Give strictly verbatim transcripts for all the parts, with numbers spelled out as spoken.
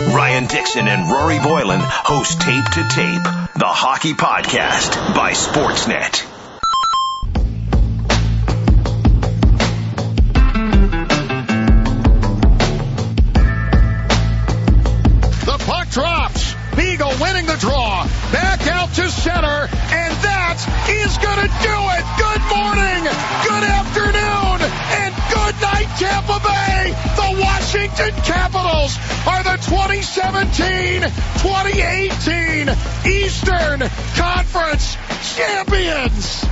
Ryan Dixon and Rory Boylan host Tape to Tape, the hockey podcast by Sportsnet. The puck drops. Beagle winning the draw. Back out to center. And that is going to do it. Good morning. Good afternoon. And good night, Tampa Bay. The Washington Capitals are the twenty seventeen twenty eighteen Eastern Conference champions.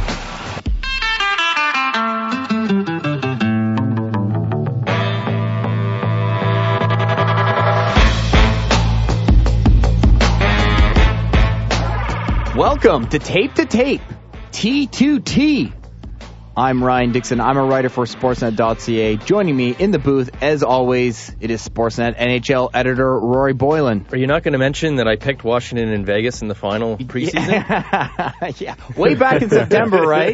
Welcome to Tape to Tape, T two T. I'm Ryan Dixon. I'm a writer for Sportsnet dot C A. Joining me in the booth, as always, it is Sportsnet N H L editor Rory Boylan. Are you not going to mention that I picked Washington and Vegas in the final preseason? Yeah, yeah. Way back in September, right?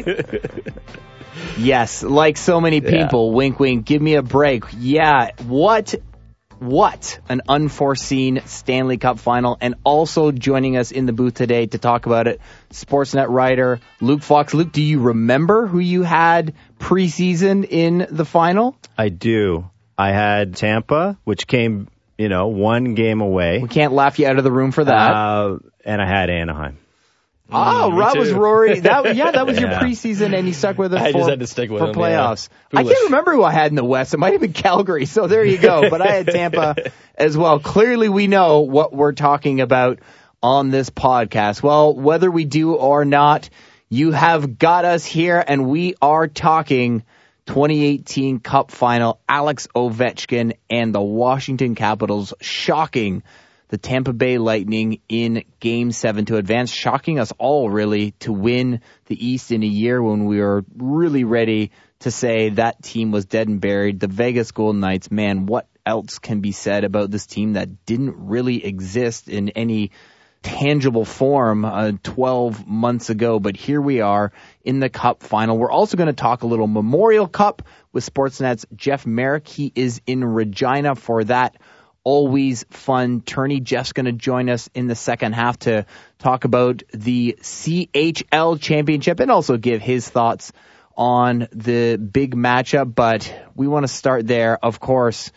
Yes, like so many people, yeah. Wink, wink, give me a break. Yeah, what... What an unforeseen Stanley Cup final. And also joining us in the booth today to talk about it, Sportsnet writer Luke Fox. Luke, do you remember who you had preseason in the final? I do. I had Tampa, which came, you know, one game away. We can't laugh you out of the room for that. Uh, and I had Anaheim. Oh, mm, that was Rory. That yeah, that was your yeah. preseason, and you stuck with us I for, just had to stick with for him, playoffs. Yeah. I can't remember who I had in the West. It might have been Calgary, so there you go. But I had Tampa as well. Clearly, we know what we're talking about on this podcast. Well, whether we do or not, you have got us here, and we are talking twenty eighteen Cup Final. Alex Ovechkin and the Washington Capitals shocking the Tampa Bay Lightning in Game seven to advance, shocking us all, really, to win the East in a year when we were really ready to say that team was dead and buried. The Vegas Golden Knights, man, what else can be said about this team that didn't really exist in any tangible form uh, twelve months ago? But here we are in the Cup Final. We're also going to talk a little Memorial Cup with Sportsnet's Jeff Merrick. He is in Regina for that always fun tourney. Jeff's going to join us in the second half to talk about the C H L championship and also give his thoughts on the big matchup. But we want to start there, of course.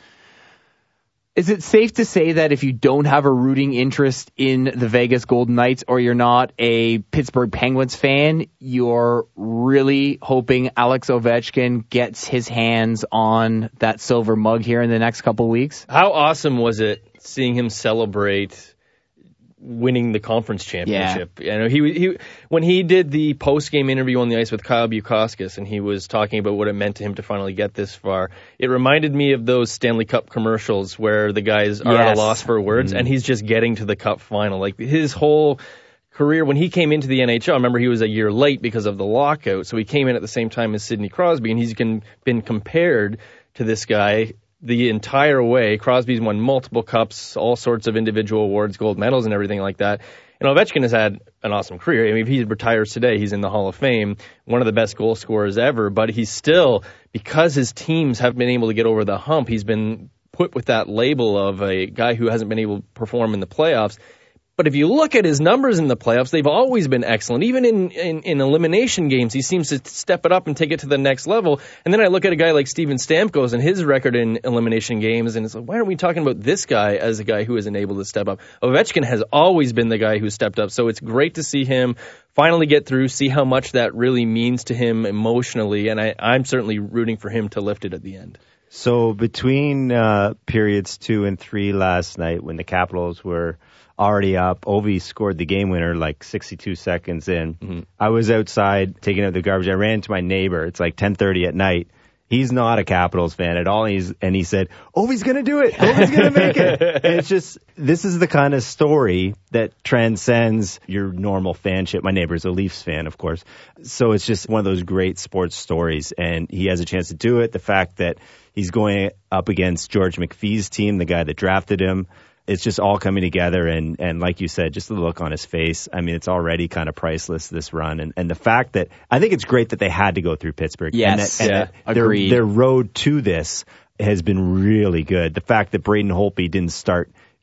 Is it safe to say that if you don't have a rooting interest in the Vegas Golden Knights or you're not a Pittsburgh Penguins fan, you're really hoping Alex Ovechkin gets his hands on that silver mug here in the next couple of weeks? How awesome was it seeing him celebrate winning the conference championship? Yeah. You know, he he when he did the post-game interview on the ice with Kyle Bukauskas and he was talking about what it meant to him to finally get this far, it reminded me of those Stanley Cup commercials where the guys are yes. at a loss for words, mm. and he's just getting to the Cup final. Like his whole career, when he came into the N H L, I remember he was a year late because of the lockout, so he came in at the same time as Sidney Crosby, and he's been, been compared to this guy the entire way. Crosby's won multiple cups, all sorts of individual awards, gold medals and everything like that. And Ovechkin has had an awesome career. I mean, if he retires today, he's in the Hall of Fame, one of the best goal scorers ever. But he's still, because his teams have been able to get over the hump, he's been put with that label of a guy who hasn't been able to perform in the playoffs. But if you look at his numbers in the playoffs, they've always been excellent. Even in, in, in elimination games, he seems to step it up and take it to the next level. And then I look at a guy like Steven Stamkos and his record in elimination games, and it's like, why aren't we talking about this guy as a guy who isn't able to step up? Ovechkin has always been the guy who stepped up, so it's great to see him finally get through, see how much that really means to him emotionally, and I, I'm certainly rooting for him to lift it at the end. So between uh, periods two and three last night, when the Capitals were already up, Ovi scored the game winner like sixty-two seconds in. Mm-hmm. I was outside taking out the garbage. I ran into my neighbor. It's like ten thirty at night. He's not a Capitals fan at all. And, he's, and he said, Ovi's going to do it. Ovi's going to make it. And it's just, this is the kind of story that transcends your normal fanship. My neighbor's a Leafs fan, of course. So it's just one of those great sports stories. And he has a chance to do it. The fact that he's going up against George McPhee's team, the guy that drafted him. It's just all coming together, and, and like you said, just the look on his face. I mean, it's already kind of priceless, this run. And, and the fact that, I think it's great that they had to go through Pittsburgh. Yes, and that, yeah, and that their, their road to this has been really good. The fact that Braden Holtby didn't start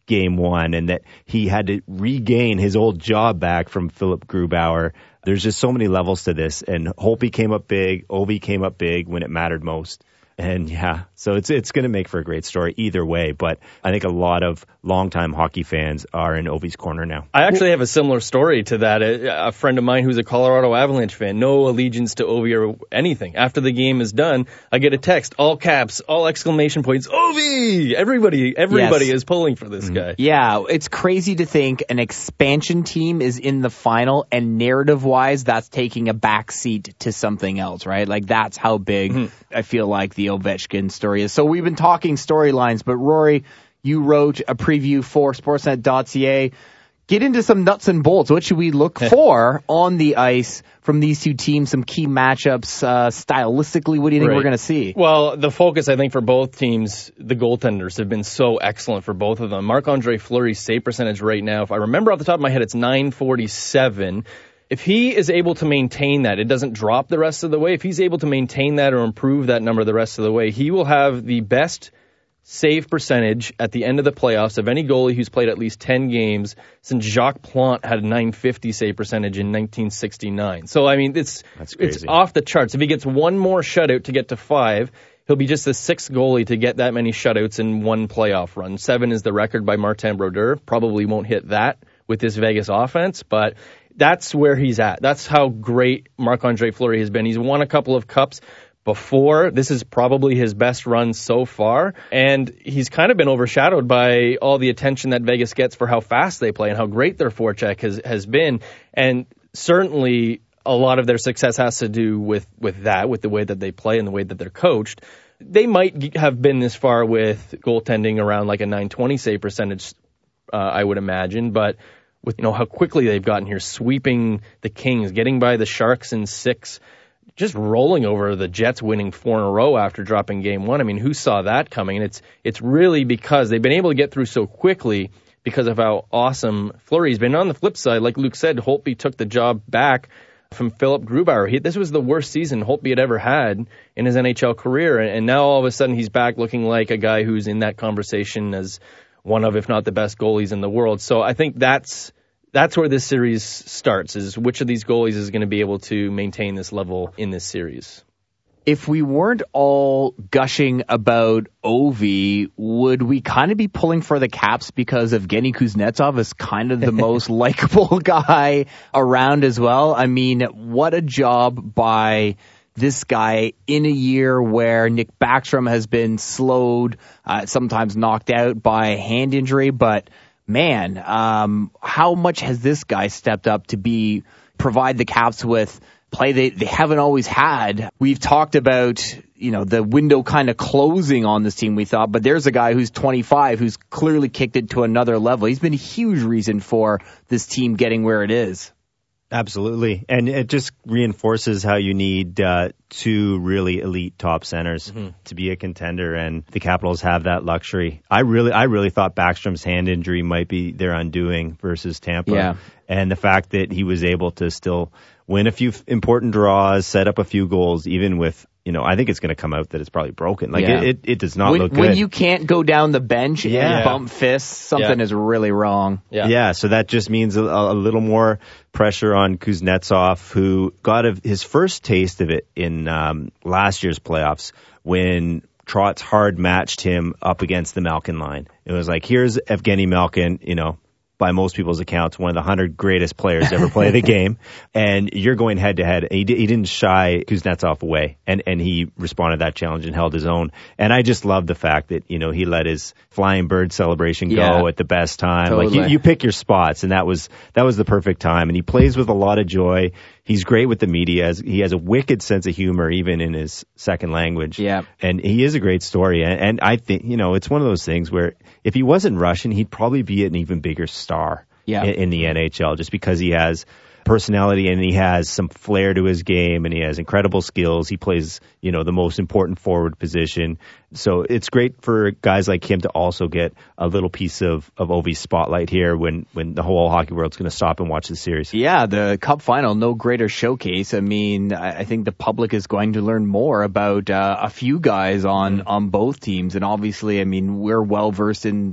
game one and that he had to regain his old job back from Philip Grubauer. There's just so many levels to this, and Holtby came up big, Ovi came up big when it mattered most. And yeah, so it's it's going to make for a great story either way. But I think a lot of longtime hockey fans are in Ovi's corner now. I actually have a similar story to that. A, a friend of mine who's a Colorado Avalanche fan, no allegiance to Ovi or anything. After the game is done, I get a text, all caps, all exclamation points, Ovi! Everybody, everybody Yes. is pulling for this Mm-hmm. guy. Yeah, it's crazy to think an expansion team is in the final, and narrative-wise, that's taking a back seat to something else, right? Like, that's how big Mm-hmm. I feel like the Ovechkin story is. So we've been talking storylines, but Rory, you wrote a preview for Sportsnet dot C A. Get into some nuts and bolts. What should we look for on the ice from these two teams? Some key matchups, uh, stylistically. What do you think Right. we're going to see? Well, the focus, I think, for both teams, the goaltenders have been so excellent for both of them. Marc-Andre Fleury's save percentage right now, if I remember off the top of my head, it's nine forty-seven. If he is able to maintain that, it doesn't drop the rest of the way. If he's able to maintain that or improve that number the rest of the way, he will have the best save percentage at the end of the playoffs of any goalie who's played at least ten games since Jacques Plante had a nine fifty save percentage in nineteen sixty-nine. So, I mean, it's That's it's crazy. off the charts. If he gets one more shutout to get to five, he'll be just the sixth goalie to get that many shutouts in one playoff run. Seven is the record by Martin Brodeur. Probably won't hit that with this Vegas offense, but that's where he's at. That's how great Marc-Andre Fleury has been. He's won a couple of cups before. This is probably his best run so far, and he's kind of been overshadowed by all the attention that Vegas gets for how fast they play and how great their forecheck has, has been. And certainly a lot of their success has to do with, with that, with the way that they play and the way that they're coached. They might have been this far with goaltending around like a nine twenty save percentage, uh, I would imagine, but with, you know, how quickly they've gotten here, sweeping the Kings, getting by the Sharks in six, just rolling over the Jets, winning four in a row after dropping game one. I mean, who saw that coming? And it's it's really because they've been able to get through so quickly because of how awesome Fleury's been. On the flip side, like Luke said, Holtby took the job back from Philip Grubauer. He, this was the worst season Holtby had ever had in his N H L career, and, and now all of a sudden he's back looking like a guy who's in that conversation as one of, if not the best goalies in the world. So I think that's That's where this series starts, is which of these goalies is going to be able to maintain this level in this series. If we weren't all gushing about Ovi, would we kind of be pulling for the Caps because Evgeny Kuznetsov is kind of the most likable guy around as well? I mean, what a job by this guy in a year where Nick Backstrom has been slowed, uh, sometimes knocked out by a hand injury, but man, um, how much has this guy stepped up to be provide the Caps with play they, they haven't always had? We've talked about, you know, the window kind of closing on this team, we thought, but there's a guy who's twenty-five who's clearly kicked it to another level. He's been a huge reason for this team getting where it is. Absolutely. And it just reinforces how you need uh, two really elite top centers mm-hmm. to be a contender, and the Capitals have that luxury. I really I really thought Backstrom's hand injury might be their undoing versus Tampa. Yeah. And the fact that he was able to still win a few important draws, set up a few goals, even with, you know, I think it's going to come out that it's probably broken. Like, yeah. it, it, it does not when, look good. When you can't go down the bench Yeah. and bump fists, something Yeah. is really wrong. Yeah. Yeah, so that just means a, a little more pressure on Kuznetsov, who got a, his first taste of it in um, last year's playoffs when Trotz hard matched him up against the Malkin line. It was like, here's Evgeny Malkin, you know, by most people's accounts, one of the hundred greatest players to ever play the game, and you're going head to head. And he, d- he didn't shy Kuznetsov away, and, and he responded to that challenge and held his own. And I just love the fact that, you know, he let his flying bird celebration Yeah. go at the best time. Totally. Like, you, you pick your spots, and that was that was the perfect time. And he plays with a lot of joy. He's great with the media. He has a wicked sense of humor, even in his second language. Yeah. And he is a great story. And, and I think, you know, it's one of those things where if he wasn't Russian, he'd probably be an even bigger star Yeah. in, in the N H L, just because he has personality and he has some flair to his game and he has incredible skills. He plays, you know, the most important forward position. So it's great for guys like him to also get a little piece of, of Ovi's spotlight here when, when the whole hockey world's going to stop and watch the series. Yeah, the Cup final, no greater showcase. I mean, I I think the public is going to learn more about uh, a few guys on, on both teams. And obviously, I mean, we're well versed in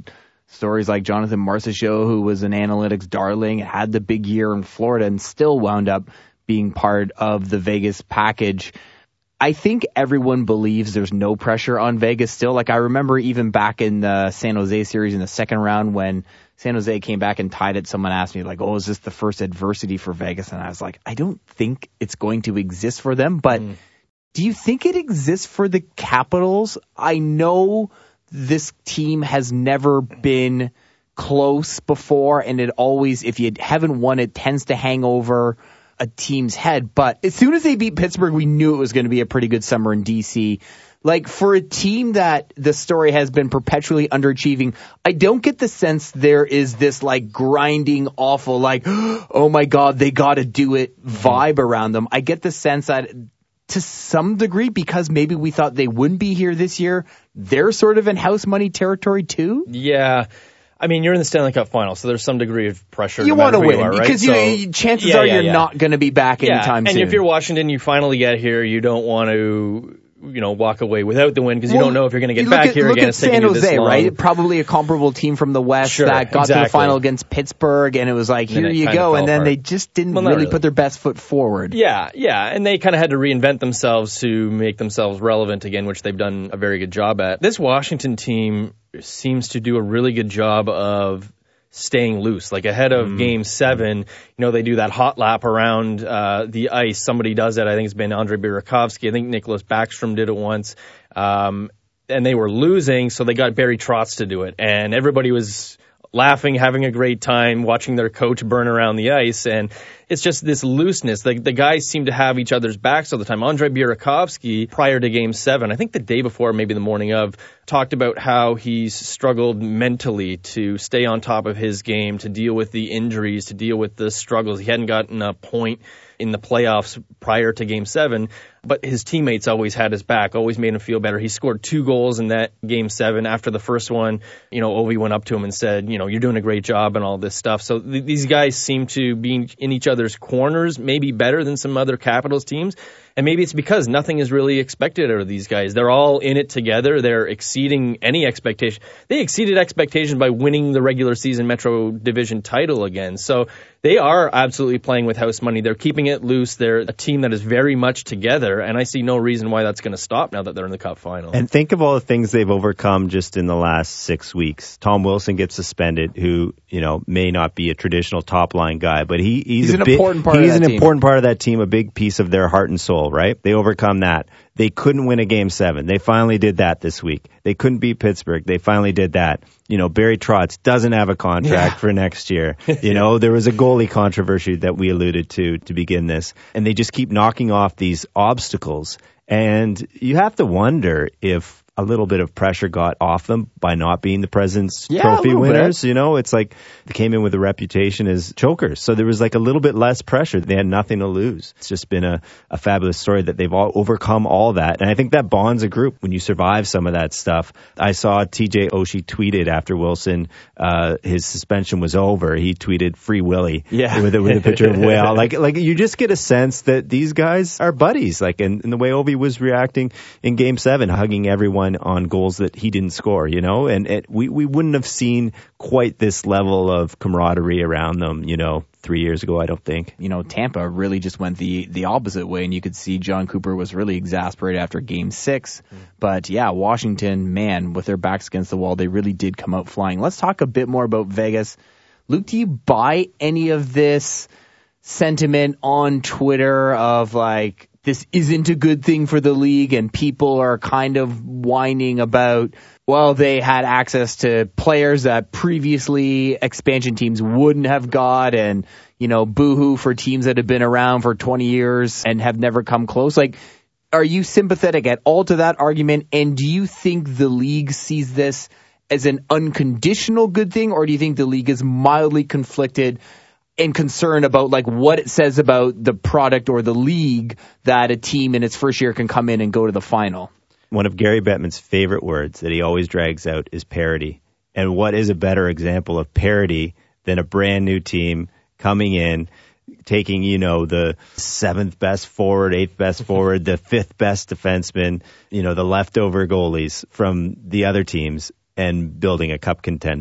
stories like Jonathan Marchessault, who was an analytics darling, had the big year in Florida and still wound up being part of the Vegas package. I think everyone believes there's no pressure on Vegas still. Like, I remember even back in the San Jose series in the second round when San Jose came back and tied it, someone asked me, like, oh, is this the first adversity for Vegas? And I was like, I don't think it's going to exist for them. But mm. do you think it exists for the Capitals? I know this team has never been close before, and it always, if you haven't won, it tends to hang over a team's head. But as soon as they beat Pittsburgh, we knew it was going to be a pretty good summer in D C. Like, for a team that the story has been perpetually underachieving, I don't get the sense there is this, like, grinding, awful, like, oh my God, they got to do it vibe around them. I get the sense that to some degree, because maybe we thought they wouldn't be here this year, they're sort of in house money territory too. Yeah. I mean, you're in the Stanley Cup final, so there's some degree of pressure. You no want to win, are, right? because so, you, chances yeah, are yeah, you're yeah. not going to be back yeah. anytime and soon. And if you're Washington, you finally get here, you don't want to, you know, walk away without the win because you well, don't know if you're going to get look back at, here look again. At San Jose, right? Probably a comparable team from the West sure, that got exactly. to the final against Pittsburgh, and it was like, here you go, and then apart. they just didn't well, really, really put their best foot forward. Yeah, yeah, and they kind of had to reinvent themselves to make themselves relevant again, which they've done a very good job at. This Washington team seems to do a really good job of staying loose. Like ahead of mm. game seven, you know, they do that hot lap around uh, the ice. Somebody does it. I think it's been Andre Burakovsky. I think Nicholas Backstrom did it once. Um, and they were losing, so they got Barry Trotz to do it. And everybody was laughing, having a great time, watching their coach burn around the ice. And it's just this looseness. The, the guys seem to have each other's backs all the time. Andre Burakovsky, prior to game seven, I think the day before, maybe the morning of, talked about how he's struggled mentally to stay on top of his game, to deal with the injuries, to deal with the struggles. He hadn't gotten a point in the playoffs prior to game seven, but his teammates always had his back, always made him feel better. He scored two goals in that game seven. After the first one, you know, Ovi went up to him and said, you know, you're doing a great job and all this stuff. So th- these guys seem to be in each other's corners, maybe better than some other Capitals teams. And maybe it's because nothing is really expected out of these guys. They're all in it together. They're exceeding any expectation. They exceeded expectation by winning the regular season Metro Division title again. So they are absolutely playing with house money. They're keeping it loose. They're a team that is very much together, and I see no reason why that's going to stop now that they're in the Cup final. And think of all the things they've overcome just in the last six weeks. Tom Wilson gets suspended, who, you know, may not be a traditional top-line guy, but he, he's, he's a an big, important part he's of that an team. important part of that team, a big piece of their heart and soul, right? They overcome that. They couldn't win a game seven. They finally did that this week. They couldn't beat Pittsburgh. They finally did that. You know, Barry Trotz doesn't have a contract yeah. for next year. You know, there was a goalie controversy that we alluded to to begin this. And they just keep knocking off these obstacles. And you have to wonder if a little bit of pressure got off them by not being the President's yeah, Trophy winners. bit. You know, it's like they came in with a reputation as chokers. So there was like a little bit less pressure. They had nothing to lose. It's just been a, a fabulous story that they've all overcome all that. And I think that bonds a group when you survive some of that stuff. I saw T J Oshie tweeted after Wilson, uh, his suspension was over. He tweeted Free Willy yeah. with, a, with a picture of Whale. Like, like you just get a sense that these guys are buddies. Like, and, and the way Ovi was reacting in game seven, hugging everyone on goals that he didn't score, you know, and it, we, we wouldn't have seen quite this level of camaraderie around them, you know, three years ago, I don't think. You know, Tampa really just went the, the opposite way, and you could see John Cooper was really exasperated after game six. Mm. But yeah, Washington, man, with their backs against the wall, they really did come out flying. Let's talk a bit more about Vegas. Luke, do you buy any of this sentiment on Twitter of like, this isn't a good thing for the league, and people are kind of whining about, well, they had access to players that previously expansion teams wouldn't have got, and, you know, boo-hoo for teams that have been around for twenty years and have never come close. Like, are you sympathetic at all to that argument, and do you think the league sees this as an unconditional good thing, or do you think the league is mildly conflicted and concerned about like what it says about the product or the league that a team in its first year can come in and go to the final? One of Gary Bettman's favorite words that he always drags out is parity. And what is a better example of parity than a brand new team coming in, taking, you know, the seventh best forward, eighth best forward, the fifth best defenseman, you know, the leftover goalies from the other teams and building a cup contender.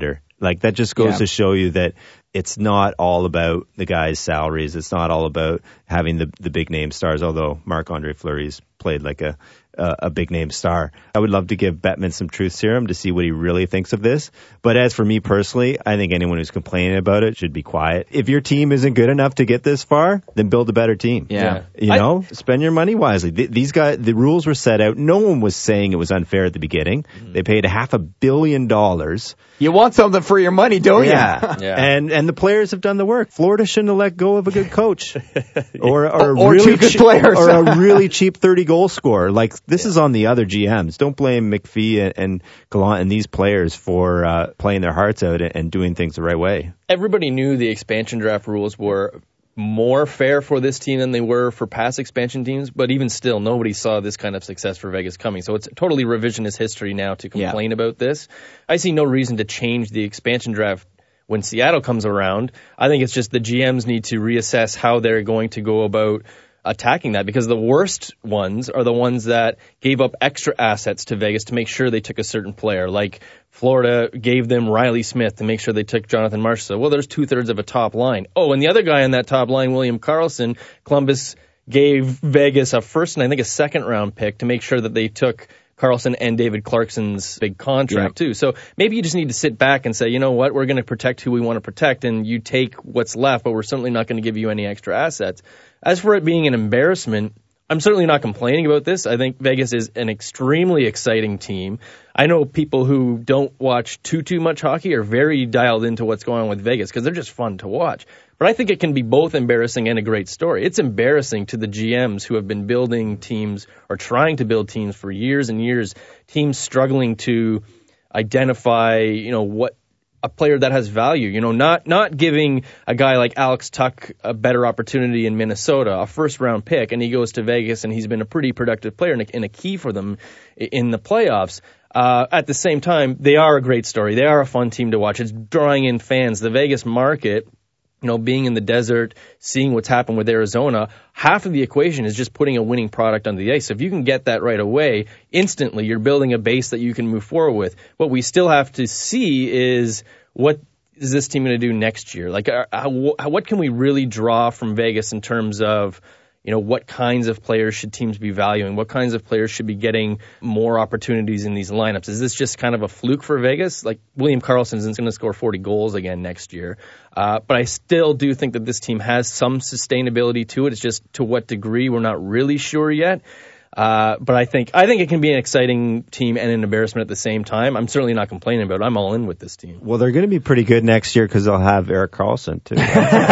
Like, that just goes Yeah. to show you that it's not all about the guys' salaries. It's not all about having the the big name stars, although Marc-Andre Fleury's played like a uh, a big name star. I would love to give Bettman some truth serum to see what he really thinks of this. But as for me personally, I think anyone who's complaining about it should be quiet. If your team isn't good enough to get this far, then build a better team. Yeah. You know, I, spend your money wisely. Th- these guys, the rules were set out. No one was saying it was unfair at the beginning. Mm. They paid a half a billion dollars. You want something for your money, don't yeah. you? yeah. And and the players have done the work. Florida shouldn't have let go of a good coach or, or, or, a or really two good che- players or a really cheap thirty goal scorer. Like, this yeah. is on the other G Ms. Don't blame McPhee and, and Gallant and these players for uh, playing their hearts out and, and doing things the right way. Everybody knew the expansion draft rules were more fair for this team than they were for past expansion teams, but even still, nobody saw this kind of success for Vegas coming. So it's totally revisionist history now to complain yeah. about this. I see no reason to change the expansion draft when Seattle comes around. I think it's just the G Ms need to reassess how they're going to go about attacking that, because the worst ones are the ones that gave up extra assets to Vegas to make sure they took a certain player. Like Florida gave them Riley Smith to make sure they took Jonathan Marchessault. Well, there's two-thirds of a top line. Oh, and the other guy on that top line, William Karlsson, Columbus gave Vegas a first and I think a second-round pick to make sure that they took Karlsson and David Clarkson's big contract, yeah. too. So maybe you just need to sit back and say, you know what, we're going to protect who we want to protect, and you take what's left, but we're certainly not going to give you any extra assets. As for it being an embarrassment, I'm certainly not complaining about this. I think Vegas is an extremely exciting team. I know people who don't watch too, too much hockey are very dialed into what's going on with Vegas because they're just fun to watch. But I think it can be both embarrassing and a great story. It's embarrassing to the G Ms who have been building teams or trying to build teams for years and years, teams struggling to identify, you know, what a player that has value, you know, not not giving a guy like Alex Tuch a better opportunity in Minnesota, a first-round pick, and he goes to Vegas and he's been a pretty productive player and a, and a key for them in the playoffs. Uh, at the same time, they are a great story. They are a fun team to watch. It's drawing in fans. The Vegas market, you know, being in the desert, seeing what's happened with Arizona, half of the equation is just putting a winning product on the ice. So if you can get that right away, instantly you're building a base that you can move forward with. What we still have to see is what is this team going to do next year? Like, uh, how, what can we really draw from Vegas in terms of, you know, what kinds of players should teams be valuing? What kinds of players should be getting more opportunities in these lineups? Is this just kind of a fluke for Vegas? Like, William Karlsson isn't going to score forty goals again next year. Uh, but I still do think that this team has some sustainability to it. It's just to what degree, we're not really sure yet. Uh, but I think I think it can be an exciting team and an embarrassment at the same time. I'm certainly not complaining about it. I'm all in with this team. Well, they're going to be pretty good next year because they'll have Erik Karlsson, too.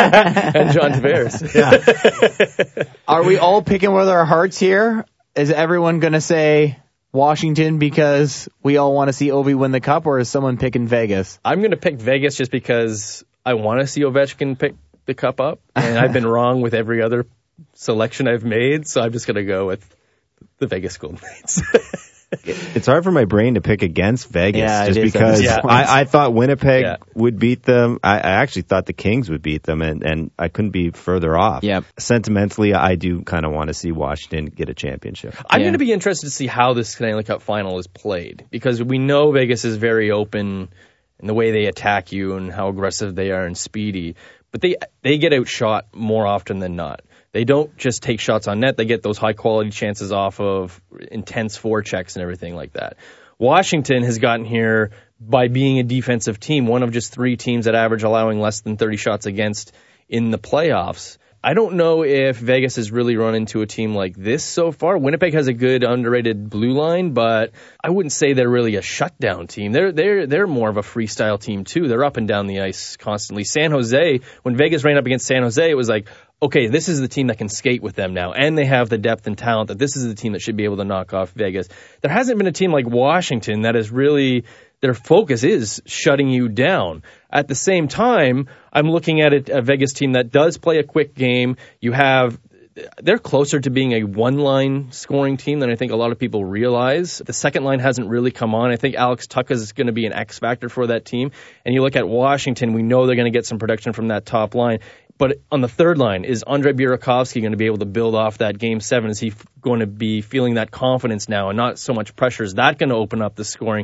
And John Tavares. Yeah. Are we all picking with our hearts here? Is everyone going to say Washington because we all want to see Ovi win the cup, or is someone picking Vegas? I'm going to pick Vegas just because I want to see Ovechkin pick the cup up, and I've been wrong with every other selection I've made, so I'm just going to go with the Vegas Golden Knights. It's hard for my brain to pick against Vegas yeah, just because yeah. I, I thought Winnipeg yeah. would beat them. I, I actually thought the Kings would beat them, and, and I couldn't be further off. Yep. Sentimentally, I do kind of want to see Washington get a championship. I'm yeah. going to be interested to see how this Stanley Cup final is played, because we know Vegas is very open in the way they attack you and how aggressive they are and speedy, but they they get outshot more often than not. They don't just take shots on net. They get those high-quality chances off of intense forechecks and everything like that. Washington has gotten here by being a defensive team, one of just three teams that average allowing less than thirty shots against in the playoffs. I don't know if Vegas has really run into a team like this so far. Winnipeg has a good underrated blue line, but I wouldn't say they're really a shutdown team. They're they're they're more of a freestyle team too. They're up and down the ice constantly. San Jose, when Vegas ran up against San Jose, it was like, okay, this is the team that can skate with them now, and they have the depth and talent that this is the team that should be able to knock off Vegas. There hasn't been a team like Washington that is really, their focus is shutting you down. At the same time, I'm looking at it, a Vegas team that does play a quick game. You have, they're closer to being a one-line scoring team than I think a lot of people realize. The second line hasn't really come on. I think Alex Tuch is going to be an X factor for that team. And you look at Washington, we know they're going to get some production from that top line. But on the third line, is Andrei Burakovsky going to be able to build off that game seven? Is he going to be feeling that confidence now and not so much pressure? Is that going to open up the scoring?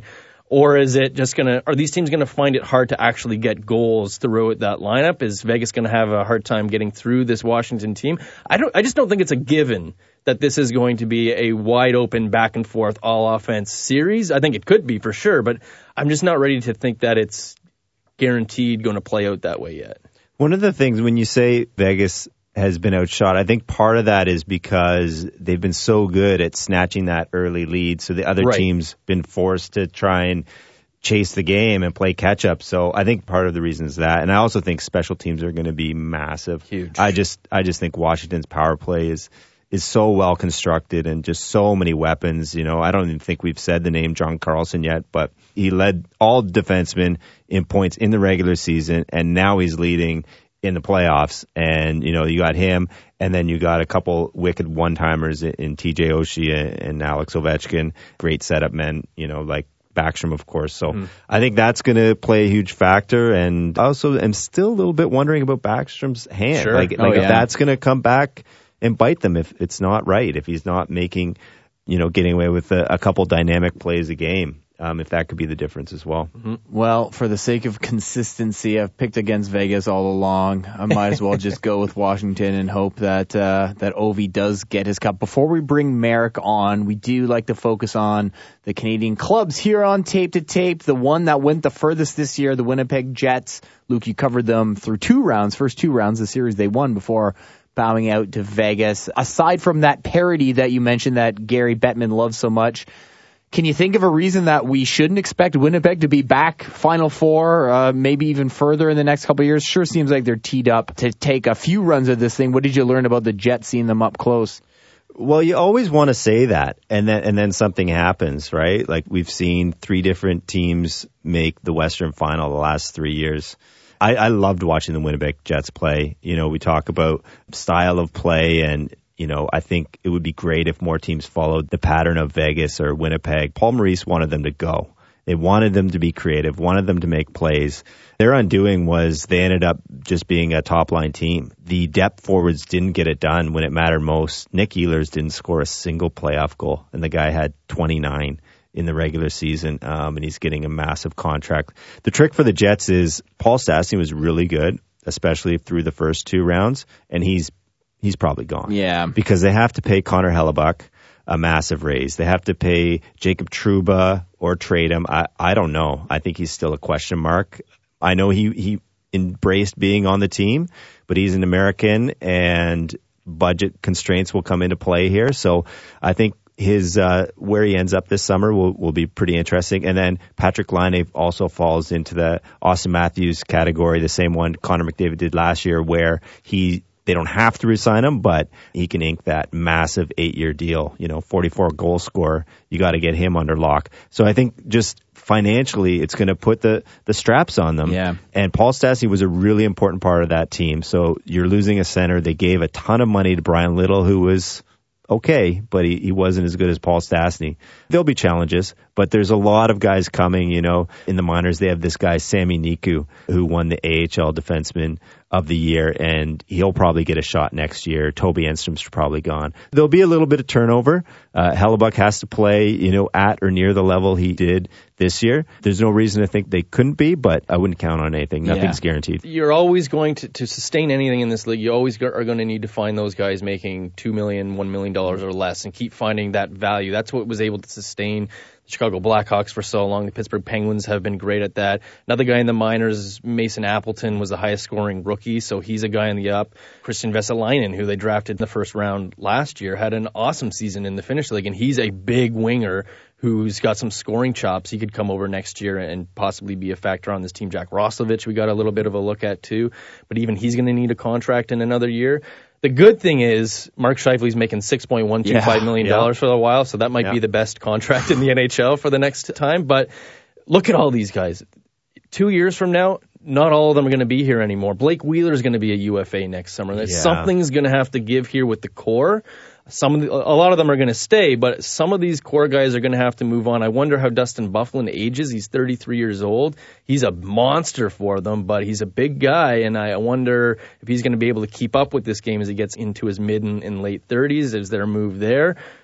Or is it just going to, are these teams going to find it hard to actually get goals throughout that lineup? Is Vegas going to have a hard time getting through this Washington team? I don't, I just don't think it's a given that this is going to be a wide open back and forth all offense series. I think it could be for sure, but I'm just not ready to think that it's guaranteed going to play out that way yet. One of the things when you say Vegas has been outshot, I think part of that is because they've been so good at snatching that early lead. So the other right. team's been forced to try and chase the game and play catch up. So I think part of the reason is that. And I also think special teams are going to be massive. Huge. I just, I just think Washington's power play is, is so well constructed and just so many weapons. You know, I don't even think we've said the name John Carlson yet, but he led all defensemen in points in the regular season. And now he's leading in the playoffs, and you know you got him, and then you got a couple wicked one-timers in, in T J Oshie and, and Alex Ovechkin, great setup men, you know, like Backstrom, of course. So mm. I think that's going to play a huge factor, and I also am still a little bit wondering about Backstrom's hand. Sure. Like, oh, like yeah. if that's going to come back and bite them if it's not right, if he's not making, you know, getting away with a, a couple dynamic plays a game. Um, if that could be the difference as well. Mm-hmm. Well, for the sake of consistency, I've picked against Vegas all along. I might as well just go with Washington and hope that uh, that Ovi does get his cup. Before we bring Merrick on, we do like to focus on the Canadian clubs here on Tape to Tape. The one that went the furthest this year, the Winnipeg Jets. Luke, you covered them through two rounds, first two rounds of the series they won before bowing out to Vegas. Aside from that parody that you mentioned that Gary Bettman loves so much, can you think of a reason that we shouldn't expect Winnipeg to be back Final Four, uh, maybe even further in the next couple of years? Sure seems like they're teed up to take a few runs of this thing. What did you learn about the Jets, seeing them up close? Well, you always want to say that, and then and then something happens, right? Like we've seen three different teams make the Western Final the last three years. I, I loved watching the Winnipeg Jets play. You know, we talk about style of play and, you know, I think it would be great if more teams followed the pattern of Vegas or Winnipeg. Paul Maurice wanted them to go. They wanted them to be creative, wanted them to make plays. Their undoing was they ended up just being a top-line team. The depth forwards didn't get it done when it mattered most. Nick Ehlers didn't score a single playoff goal, and the guy had twenty-nine in the regular season, um, and he's getting a massive contract. The trick for the Jets is Paul Stastny was really good, especially through the first two rounds, and he's he's probably gone. Yeah. Because they have to pay Connor Hellebuck a massive raise. They have to pay Jacob Trouba or trade him. I, I don't know. I think he's still a question mark. I know he, he embraced being on the team, but he's an American and budget constraints will come into play here. So I think his uh, where he ends up this summer will, will be pretty interesting. And then Patrick Laine also falls into the Austin Matthews category, the same one Connor McDavid did last year, where he they don't have to resign him, but he can ink that massive eight-year deal. You know, forty-four goal scorer. You got to get him under lock. So I think just financially, it's going to put the, the straps on them. Yeah. And Paul Stastny was a really important part of that team. So you're losing a center. They gave a ton of money to Brian Little, who was okay, but he, he wasn't as good as Paul Stastny. There'll be challenges, but there's a lot of guys coming, you know, in the minors. They have this guy, Sami Niku, who won the A H L Defenseman of the Year, and he'll probably get a shot next year. Toby Enstrom's probably gone. There'll be a little bit of turnover. Uh, Hellebuck has to play, you know, at or near the level he did this year. There's no reason to think they couldn't be, but I wouldn't count on anything. Nothing's yeah. guaranteed. You're always going to, to sustain anything in this league. You always are going to need to find those guys making two million dollars, one million dollars or less and keep finding that value. That's what was able to sustain the Chicago Blackhawks for so long. The Pittsburgh Penguins have been great at that. Another guy in the minors, Mason Appleton, was the highest scoring rookie, so he's a guy on the up. Christian Vesalainen, who they drafted in the first round last year, had an awesome season in the Finnish League, and he's a big winger who's got some scoring chops. He could come over next year and possibly be a factor on this team. Jack Roslovic, we got a little bit of a look at too, but even he's going to need a contract in another year. The good thing is Mark Scheifele's making six point one two five million dollars yeah. for a while, so that might yeah. be the best contract in the N H L for the next time. But look at all these guys. Two years from now, not all of them are going to be here anymore. Blake Wheeler is going to be a U F A next summer. There's yeah. Something's going to have to give here with the core. Some of the, a lot of them are going to stay, but some of these core guys are going to have to move on. I wonder how Dustin Byfuglien ages. He's thirty-three years old. He's a monster for them, but he's a big guy, and I wonder if he's going to be able to keep up with this game as he gets into his mid and, and late thirties. Is there a move there?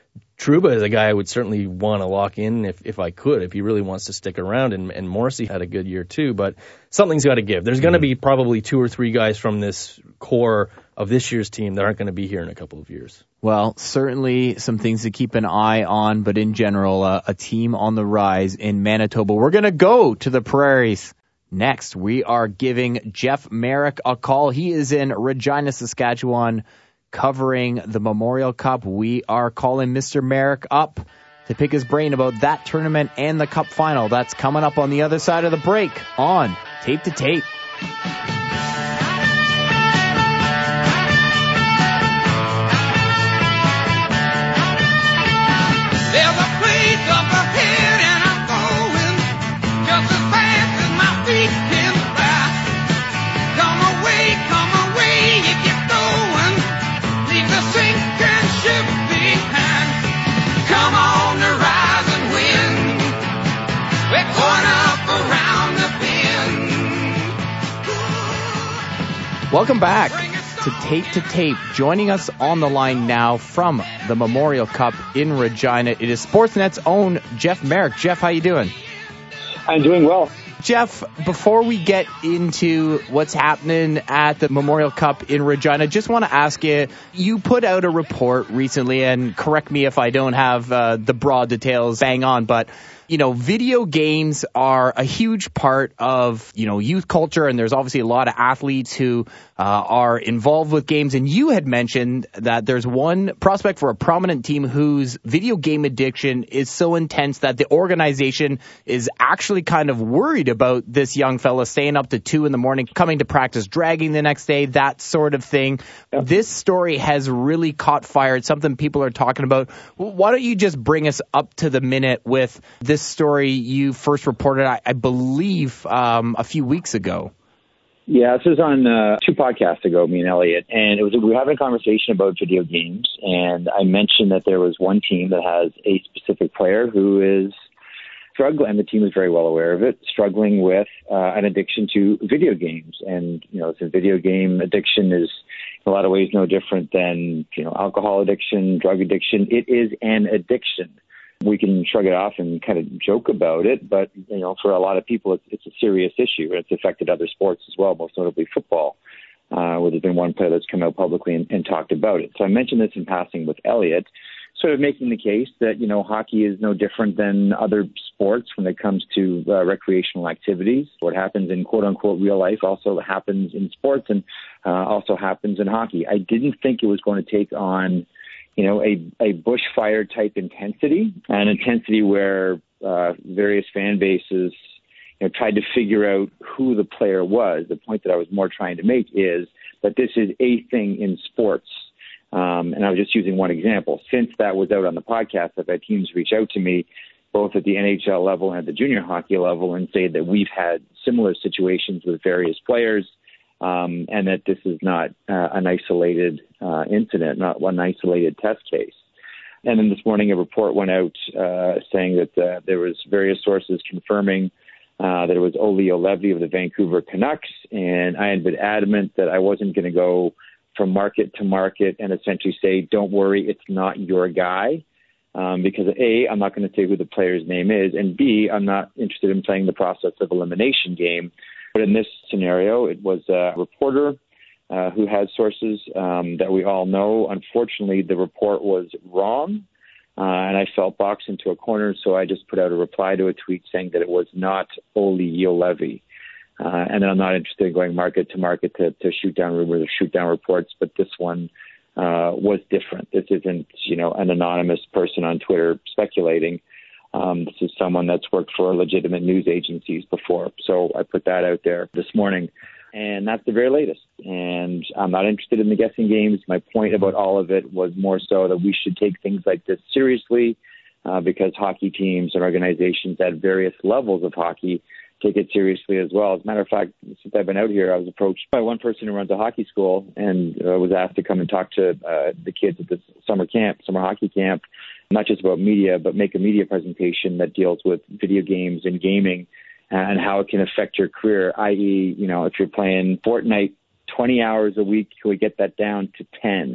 Trouba is a guy I would certainly want to lock in if, if I could, if he really wants to stick around. And, and Morrissey had a good year too, but something's got to give. There's going to be probably two or three guys from this core of this year's team that aren't going to be here in a couple of years. Well, certainly some things to keep an eye on, but in general, uh, a team on the rise in Manitoba. We're going to go to the Prairies. Next, we are giving Jeff Marek a call. He is in Regina, Saskatchewan, covering the Memorial Cup. We are calling Mister Marek up to pick his brain about that tournament and the Cup final. That's coming up on the other side of the break on Tape to Tape. There's a place up ahead and I'm going just as fast as my feet can fly. Come away, come away, you get going. Leave the sinking ship behind. Come on the rise and win. We're going up around the bend. Welcome back to Tape to Tape. Joining us on the line now from the Memorial Cup in Regina, it is Sportsnet's own Jeff Marek. Jeff, how you doing? I'm doing well. Jeff, before we get into what's happening at the Memorial Cup in Regina, just want to ask you, you put out a report recently, and correct me if I don't have uh, the broad details bang on, but you know, video games are a huge part of, you know, youth culture, and there's obviously a lot of athletes who uh, are involved with games. And you had mentioned that there's one prospect for a prominent team whose video game addiction is so intense that the organization is actually kind of worried about this young fella staying up to two in the morning, coming to practice, dragging the next day, that sort of thing. Yep. This story has really caught fire. It's something people are talking about. Why don't you just bring us up to the minute with this story you first reported, I, I believe, um, a few weeks ago? Yeah, this was on uh, two podcasts ago, me and Elliot, and it was we were having a conversation about video games, and I mentioned that there was one team that has a specific player who is struggling, and the team is very well aware of it, struggling with uh, an addiction to video games. And, you know, the video game addiction is in a lot of ways no different than, you know, alcohol addiction, drug addiction. It is an addiction. We can shrug it off and kind of joke about it, but, you know, for a lot of people, it's, it's a serious issue. It's affected other sports as well, most notably football, uh, where there's been one player that's come out publicly and, and talked about it. So I mentioned this in passing with Elliot, sort of making the case that, you know, hockey is no different than other sports when it comes to uh, recreational activities. What happens in quote-unquote real life also happens in sports and uh, also happens in hockey. I didn't think it was going to take on, you know, a, a bushfire type intensity, an intensity where uh, various fan bases, you know, tried to figure out who the player was. The point that I was more trying to make is that this is a thing in sports. Um, and I was just using one example. Since that was out on the podcast, I've had teams reach out to me, both at the N H L level and at the junior hockey level, and say that we've had similar situations with various players. Um, and that this is not uh, an isolated uh, incident, not one isolated test case. And then this morning a report went out uh, saying that uh, there was various sources confirming uh, that it was Olli Juolevi of the Vancouver Canucks, and I had been adamant that I wasn't going to go from market to market and essentially say, don't worry, it's not your guy. Um, because A, I'm not going to say who the player's name is, and B, I'm not interested in playing the process of elimination game. But in this scenario, it was a reporter uh, who had sources um, that we all know. Unfortunately, the report was wrong, uh, and I felt boxed into a corner, so I just put out a reply to a tweet saying that it was not Olli Juolevi. Uh, and I'm not interested in going market to market to, to shoot down rumors or shoot down reports, but this one uh, was different. This isn't, you know, an anonymous person on Twitter speculating. Um, this is someone that's worked for legitimate news agencies before. So I put that out there this morning. And that's the very latest. And I'm not interested in the guessing games. My point about all of it was more so that we should take things like this seriously uh, because hockey teams and organizations at various levels of hockey take it seriously as well. As a matter of fact, since I've been out here, I was approached by one person who runs a hockey school and uh, was asked to come and talk to uh, the kids at this summer camp, summer hockey camp, not just about media, but make a media presentation that deals with video games and gaming and how it can affect your career, that is, you know, if you're playing Fortnite twenty hours a week, can we get that down to ten?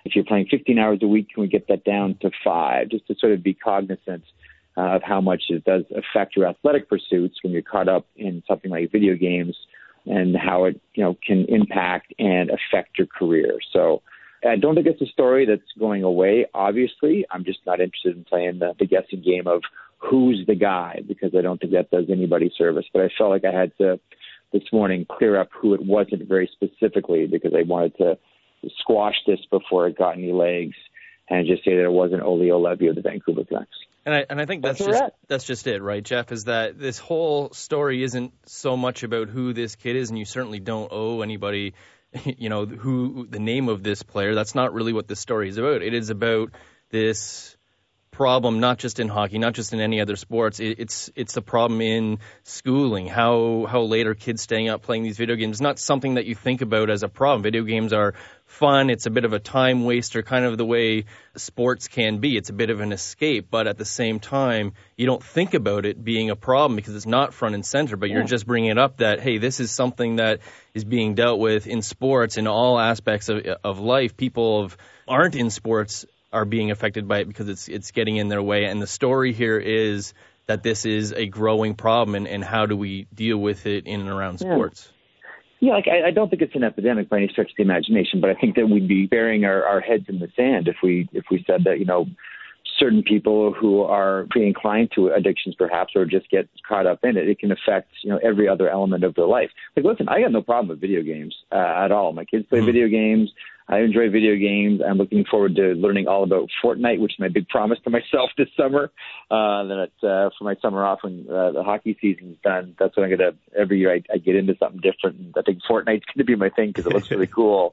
if you're playing fifteen hours a week, can we get that down to five? Just to sort of be cognizant uh, of how much it does affect your athletic pursuits when you're caught up in something like video games, and how it, you know, can impact and affect your career. So I don't think it's a story that's going away, obviously. I'm just not interested in playing the, the guessing game of who's the guy, because I don't think that does anybody service. But I felt like I had to, this morning, clear up who it wasn't very specifically, because I wanted to squash this before it got any legs and just say that it wasn't Olli Juolevi of the Vancouver Canucks. And I, and I think that's, that's just that's just it, right, Jeff, is that this whole story isn't so much about who this kid is, and you certainly don't owe anybody, you know, who the name of this player. That's not really what this story is about. It is about this problem, not just in hockey, not just in any other sports. It, it's it's a problem in schooling. How how late are kids staying up playing these video games? It's not something that you think about as a problem. Video games are fun. It's a bit of a time waster, kind of the way sports can be. It's a bit of an escape, but at the same time, you don't think about it being a problem because it's not front and center, but you're just bringing it up that, hey, this is something that is being dealt with in sports, in all aspects of, of life. People of, aren't in sports are being affected by it because it's it's getting in their way. And the story here is that this is a growing problem, and, and how do we deal with it in and around sports? Yeah. Yeah, like I, I don't think it's an epidemic by any stretch of the imagination, but I think that we'd be burying our, our heads in the sand if we if we said that, you know, certain people who are pre-inclined to addictions perhaps, or just get caught up in it, it can affect, you know, every other element of their life. Like, listen, I got no problem with video games uh, at all. My kids play mm-hmm. video games. I enjoy video games. I'm looking forward to learning all about Fortnite, which is my big promise to myself this summer. Uh, that uh, for my summer off when uh, the hockey season's done, that's what I'm going to, every year I, I get into something different. And I think Fortnite's going to be my thing because it looks really cool.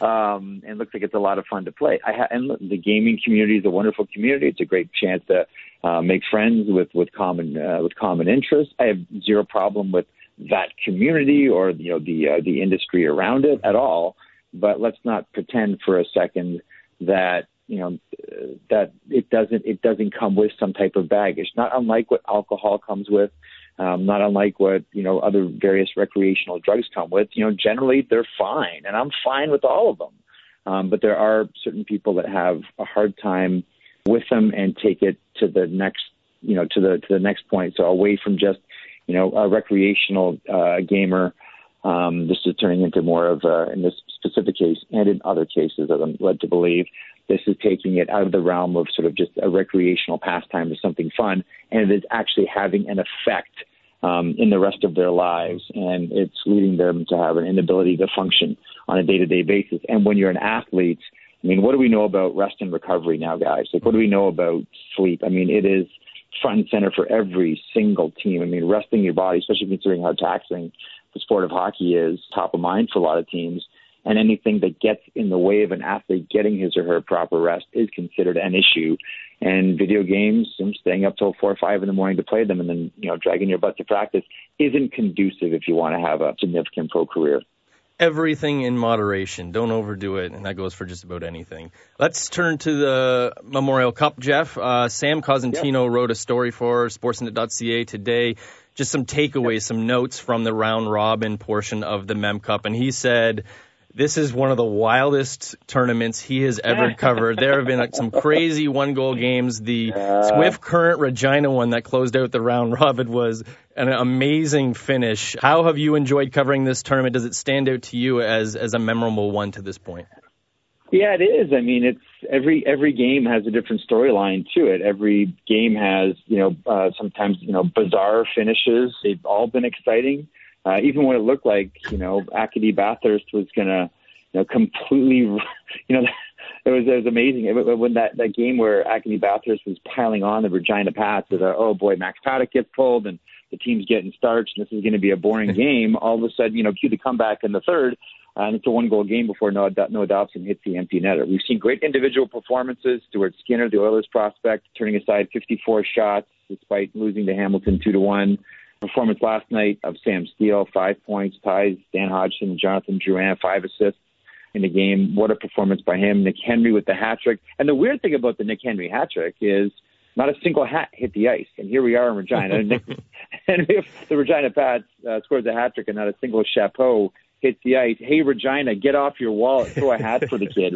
Um, and looks like it's a lot of fun to play. I ha- and look, the gaming community is a wonderful community. It's a great chance to uh, make friends with, with common, uh, with common interests. I have zero problem with that community or, you know, the, uh, the industry around it at all. But let's not pretend for a second that, you know, uh, that it doesn't it doesn't come with some type of baggage. Not unlike what alcohol comes with, um, not unlike what, you know, other various recreational drugs come with. You know, generally they're fine, and I'm fine with all of them. Um, but there are certain people that have a hard time with them and take it to the next, you know, to the to the next point. So away from just, you know, a recreational uh, gamer. Um, this is turning into more of, a, in this specific case and in other cases that I'm led to believe, this is taking it out of the realm of sort of just a recreational pastime to something fun, and it is actually having an effect um, in the rest of their lives, and it's leading them to have an inability to function on a day-to-day basis. And when you're an athlete, I mean, what do we know about rest and recovery now, guys? Like, what do we know about sleep? I mean, it is front and center for every single team. I mean, resting your body, especially considering how taxing the sport of hockey is, top of mind for a lot of teams, and anything that gets in the way of an athlete getting his or her proper rest is considered an issue. And video games, and staying up till four or five in the morning to play them and then, you know, dragging your butt to practice isn't conducive if you want to have a significant pro career. Everything in moderation. Don't overdo it, and that goes for just about anything. Let's turn to the Memorial Cup, Jeff. Uh, Sam Cosentino yeah. wrote a story for Sportsnet dot C A today. Just some takeaways, some notes from the round-robin portion of the Mem Cup. And he said, this is one of the wildest tournaments he has ever covered. There have been like, some crazy one-goal games. The uh, Swift Current Regina one that closed out the round-robin was an amazing finish. How have you enjoyed covering this tournament? Does it stand out to you as, as a memorable one to this point? Yeah, it is. I mean, it's every every game has a different storyline to it. Every game has, you know, uh, sometimes, you know, bizarre finishes. They've all been exciting. Uh, even when it looked like, you know, Acadie Bathurst was going to, you know, completely, you know, it was it was amazing. It, when that, that game where Acadie Bathurst was piling on the Regina Pats, with a, oh boy, Max Paddock gets pulled and the team's getting starched and this is going to be a boring game. All of a sudden, you know, cue the comeback in the third. Uh, and it's a one-goal game before Noah, Noah Dobson hits the empty netter. We've seen great individual performances. Stuart Skinner, the Oilers prospect, turning aside fifty-four shots despite losing to Hamilton two to one. Performance last night of Sam Steele, five points, ties Dan Hodgson, Jonathan Drouin, five assists in the game. What a performance by him. Nick Henry with the hat trick. And the weird thing about the Nick Henry hat trick is not a single hat hit the ice. And here we are in Regina. And Nick Henry, the Regina Pats, uh, scores a hat trick and not a single chapeau hits the ice. Hey, Regina, get off your wall. Throw a hat for the kid. It was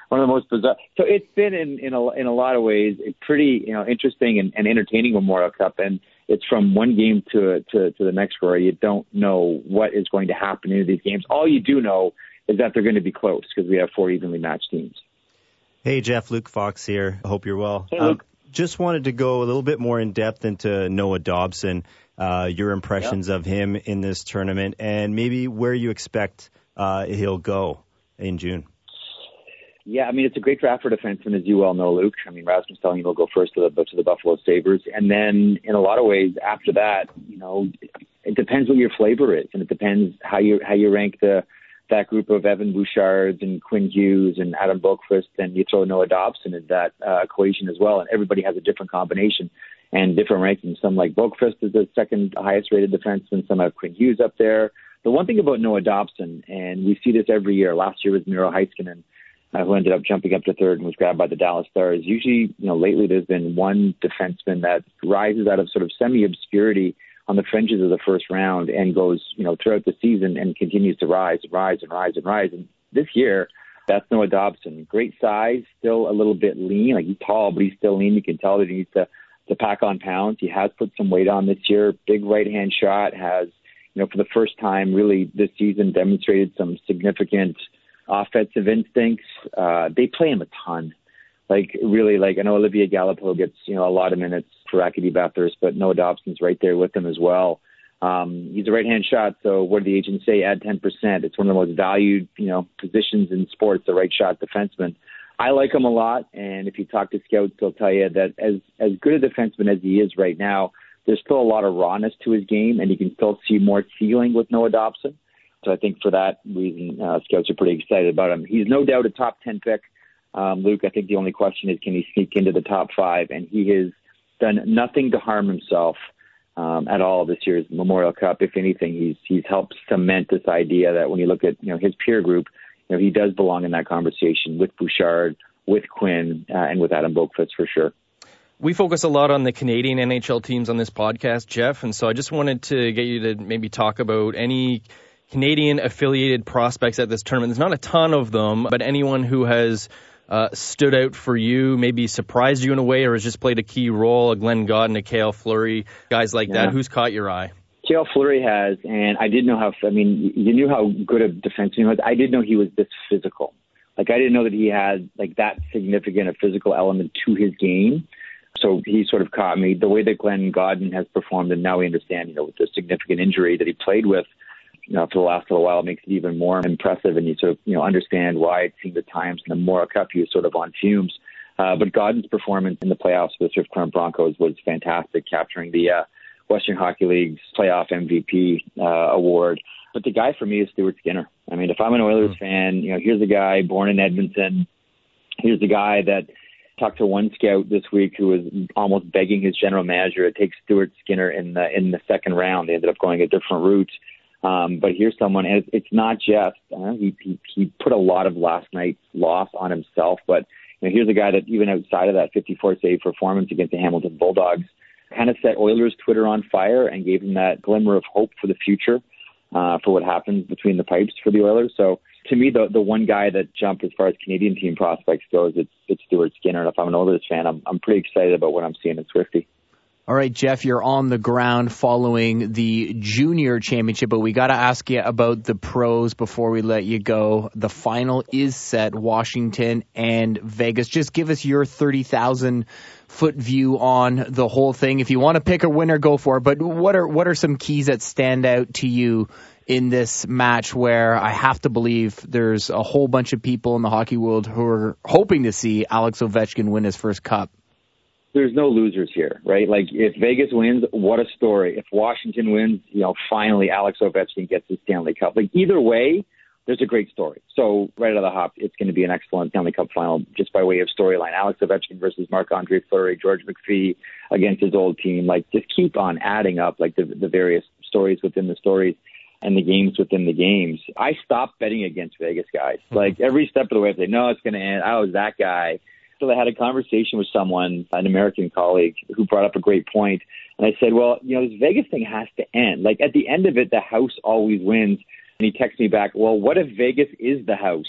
one of the most bizarre. So it's been in in a, in a lot of ways a pretty you know interesting and, and entertaining Memorial Cup, and it's from one game to to to the next, where you don't know what is going to happen in these games. All you do know is that they're going to be close because we have four evenly matched teams. Hey Jeff, Luke Fox here. I hope you're well. Hey, Luke. Um, just wanted to go a little bit more in depth into Noah Dobson, uh, your impressions yep. of him in this tournament, and maybe where you expect uh, he'll go in June. Yeah, I mean, it's a great draft for defensemen, as you well know, Luke. I mean, Rasmus Dahlin will go first to the, to the Buffalo Sabres. And then in a lot of ways after that, you know, it depends what your flavor is, and it depends how you how you rank the that group of Evan Bouchards and Quinn Hughes and Adam Boqvist, and you throw Noah Dobson in that uh, equation as well. And everybody has a different combination and different rankings. Some like Boqvist is the second highest rated defenseman. Some have Quinn Hughes up there. The one thing about Noah Dobson, and we see this every year, last year was Miro Heiskanen, uh, who ended up jumping up to third and was grabbed by the Dallas Stars. Usually, you know, lately there's been one defenseman that rises out of sort of semi-obscurity on the fringes of the first round and goes, you know, throughout the season and continues to rise and rise and rise and rise. And this year, that's Noah Dobson. Great size, still a little bit lean. Like, he's tall, but he's still lean. You can tell that he needs to, to pack on pounds. He has put some weight on this year. Big right-hand shot. Has, you know, for the first time really this season demonstrated some significant offensive instincts. Uh, they play him a ton. Like, really, like, I know Olivier Galipeau gets, you know, a lot of minutes for Acadie Bathurst, but Noah Dobson's right there with him as well. Um, he's a right-hand shot, so what do the agents say? Add ten percent. It's one of the most valued, you know, positions in sports, the right shot defenseman. I like him a lot, and if you talk to scouts, they'll tell you that as, as good a defenseman as he is right now, there's still a lot of rawness to his game, and you can still see more ceiling with Noah Dobson. So I think for that reason, uh, scouts are pretty excited about him. He's no doubt a top ten pick. Um, Luke, I think the only question is, can he sneak into the top five? And he has done nothing to harm himself um, at all this year's Memorial Cup. If anything, he's he's helped cement this idea that when you look at, you know, his peer group, you know, he does belong in that conversation with Bouchard, with Quinn, uh, and with Adam Boqvist for sure. We focus a lot on the Canadian N H L teams on this podcast, Jeff, and so I just wanted to get you to maybe talk about any Canadian affiliated prospects at this tournament. There's not a ton of them, but anyone who has Uh, stood out for you, maybe surprised you in a way, or has just played a key role, a Glenn Godden, a Cale Fleury, guys like yeah. that. Who's caught your eye? Cale Fleury has, and I didn't know how, I mean, you knew how good a defenseman he was. I didn't know he was this physical. Like, I didn't know that he had, like, that significant a physical element to his game. So he sort of caught me. The way that Glenn Godden has performed, and now we understand, you know, with the significant injury that he played with, you know, for the last little while, it makes it even more impressive, and you sort of, you know, understand why it seemed at times in the Memorial Cup he was sort of on fumes. Uh, but Godden's performance in the playoffs with the Swift Current Broncos was fantastic, capturing the uh, Western Hockey League's playoff M V P uh, award. But the guy for me is Stuart Skinner. I mean, if I'm an Oilers mm-hmm. fan, you know, here's a guy born in Edmonton. Here's a guy that talked to one scout this week who was almost begging his general manager to take Stuart Skinner in the in the second round. They ended up going a different route. Um, but here's someone, and it's not just, uh, he, he he put a lot of last night's loss on himself, but you know, here's a guy that even outside of that fifty-four save performance against the Hamilton Bulldogs kind of set Oilers Twitter on fire and gave him that glimmer of hope for the future, uh, for what happens between the pipes for the Oilers. So to me, the the one guy that jumped as far as Canadian team prospects goes, it's, it's Stuart Skinner. And if I'm an Oilers fan, I'm, I'm pretty excited about what I'm seeing in Swifty. All right, Jeff, you're on the ground following the junior championship, but we got to ask you about the pros before we let you go. The final is set, Washington and Vegas. Just give us your thirty thousand foot view on the whole thing. If you want to pick a winner, go for it. But what are what are some keys that stand out to you in this match where I have to believe there's a whole bunch of people in the hockey world who are hoping to see Alex Ovechkin win his first cup? There's no losers here, right? Like, if Vegas wins, what a story. If Washington wins, you know, finally Alex Ovechkin gets the Stanley Cup. Like, either way, there's a great story. So right out of the hop, it's going to be an excellent Stanley Cup final just by way of storyline. Alex Ovechkin versus Marc-Andre Fleury, George McPhee against his old team. Like, just keep on adding up, like, the, the various stories within the stories and the games within the games. I stopped betting against Vegas, guys. Like, every step of the way, I say, no, it's going to end. I was that guy. So I had a conversation with someone, an American colleague, who brought up a great point. And I said, well, you know, this Vegas thing has to end. Like, at the end of it, the house always wins. And he texts me back, well, what if Vegas is the house?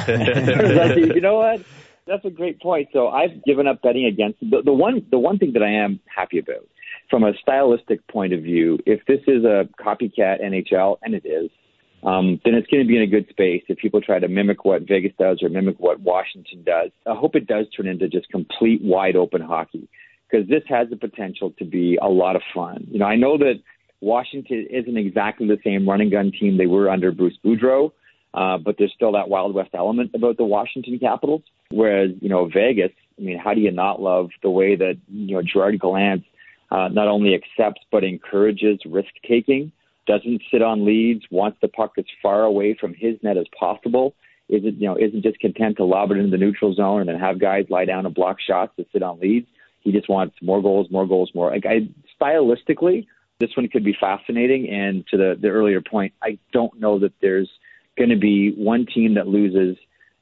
Like, you know what? That's a great point. So I've given up betting against the, the one. The one thing that I am happy about, from a stylistic point of view, if this is a copycat N H L, and it is, um, then it's going to be in a good space if people try to mimic what Vegas does or mimic what Washington does. I hope it does turn into just complete wide open hockey, because this has the potential to be a lot of fun. You know, I know that Washington isn't exactly the same run and gun team they were under Bruce Boudreau, uh, but there's still that Wild West element about the Washington Capitals. Whereas, you know, Vegas, I mean, how do you not love the way that, you know, Gerard Gallant uh, not only accepts but encourages risk-taking, doesn't sit on leads, wants the puck as far away from his net as possible, isn't, you know, isn't just content to lob it into the neutral zone and then have guys lie down and block shots to sit on leads. He just wants more goals, more goals, more. Like, I, stylistically, this one could be fascinating. And to the, the earlier point, I don't know that there's going to be one team that loses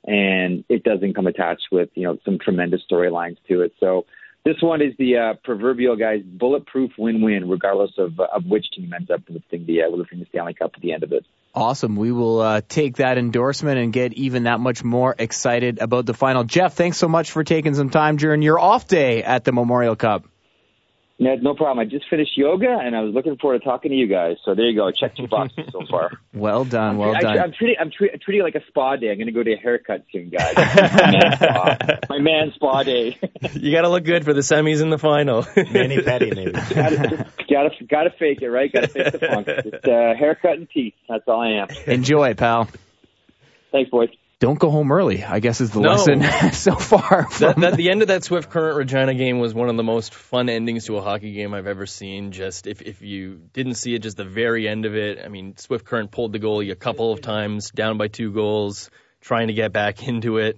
and it doesn't come attached with, you know, some tremendous storylines to it. So this one is the uh, proverbial, guys, bulletproof win-win, regardless of uh, of which team ends up lifting the, uh, lifting the Stanley Cup at the end of it. Awesome. We will uh, take that endorsement and get even that much more excited about the final. Jeff, thanks so much for taking some time during your off day at the Memorial Cup. Yeah, no problem. I just finished yoga, and I was looking forward to talking to you guys. So there you go. Check two boxes so far. Well done. Well I, done. I'm treating, I'm, treat, I'm treating it like a spa day. I'm going to go to a haircut soon, guys. My man spa, my man spa day. You got to look good for the semis and the final. Mani pedi, maybe. gotta, gotta, gotta fake it, right? Gotta fake the funk. Just uh, haircut and teeth. That's all I am. Enjoy, pal. Thanks, boys. Don't go home early, I guess, is the No. lesson so far. From That, that, the end of that Swift Current Regina game was one of the most fun endings to a hockey game I've ever seen. Just if, if you didn't see it, just the very end of it. I mean, Swift Current pulled the goalie a couple of times, down by two goals, trying to get back into it.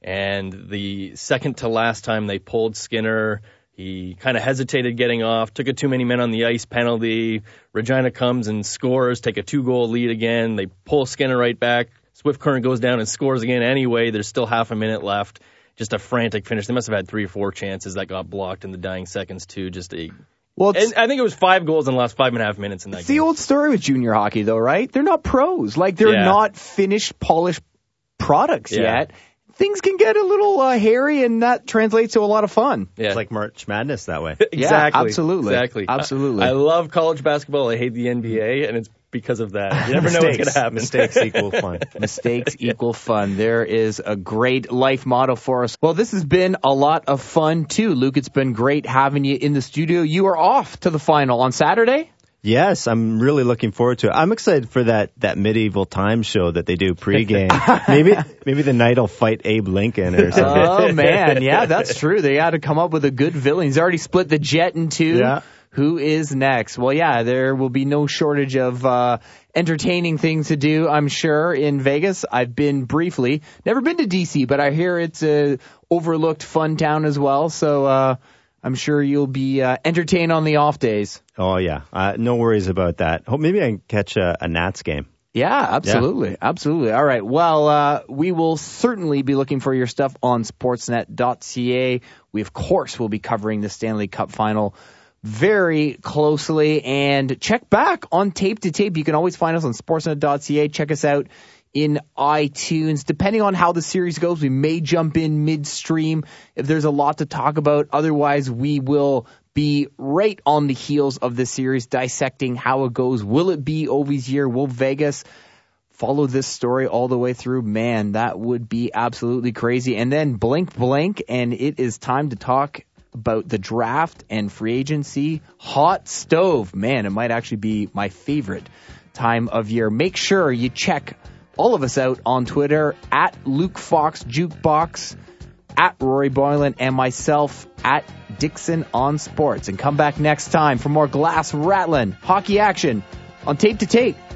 And the second to last time they pulled Skinner, he kind of hesitated getting off, took a too many men on the ice penalty. Regina comes and scores, take a two-goal lead again. They pull Skinner right back. Swift Current goes down and scores again anyway. There's still half a minute left. Just a frantic finish. They must have had three or four chances that got blocked in the dying seconds, too. Just a. Well, it's, and I think it was five goals in the last five and a half minutes in that it's game. the old story with junior hockey, though, right? They're not pros. Like, they're Yeah. not finished, polished products Yeah. yet. Things can get a little uh, hairy, and that translates to a lot of fun. Yeah. It's like March Madness that way. Exactly. Yeah, absolutely. Exactly. Absolutely. I, I love college basketball. I hate the N B A, and it's because of that. You never know what's going to happen. Mistakes equal fun. Mistakes equal fun. There is a great life motto for us. Well, this has been a lot of fun, too. Luke, it's been great having you in the studio. You are off to the final on Saturday? Yes, I'm really looking forward to it. I'm excited for that, that medieval time show that they do pregame. maybe maybe the Knight will fight Abe Lincoln or something. Oh, man. Yeah, that's true. They had to come up with a good villain. He's already split the Jet in two. Yeah. Who is next? Well, yeah, there will be no shortage of uh, entertaining things to do, I'm sure, in Vegas. I've been briefly. Never been to D C, but I hear it's a overlooked fun town as well. So uh, I'm sure you'll be uh, entertained on the off days. Oh, yeah. Uh, no worries about that. Hope maybe I can catch a, a Nats game. Yeah, absolutely. Yeah. Absolutely. All right. Well, uh, we will certainly be looking for your stuff on sportsnet dot c a. We, of course, will be covering the Stanley Cup final very closely. And check back on Tape to Tape. You can always find us on sportsnet dot c a. Check us out in iTunes. Depending on how the series goes, we may jump in midstream if there's a lot to talk about. Otherwise, we will be right on the heels of the series, dissecting how it goes. Will it be Ovi's year? Will Vegas follow this story all the way through? Man, that would be absolutely crazy. And then blink, blink, and it is time to talk about the draft and free agency. Hot stove. Man, it might actually be my favorite time of year. Make sure you check all of us out on Twitter, at Luke Fox Jukebox, at Rory Boylan, and myself at Dixon on Sports. And come back next time for more glass rattling hockey action on Tape to Tape.